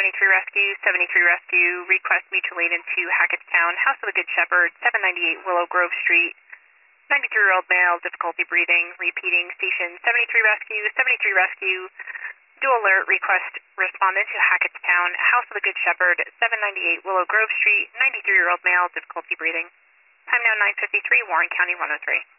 Rescue, 73 Rescue, request mutual aid into Hackettstown, House of the Good Shepherd, 798 Willow Grove Street, 93-year-old male, difficulty breathing, repeating, station 73 Rescue, 73 Rescue, dual alert, request respondent to Hackettstown, House of the Good Shepherd, 798 Willow Grove Street, 93-year-old male, difficulty breathing. Time now 9:53, Warren County 103.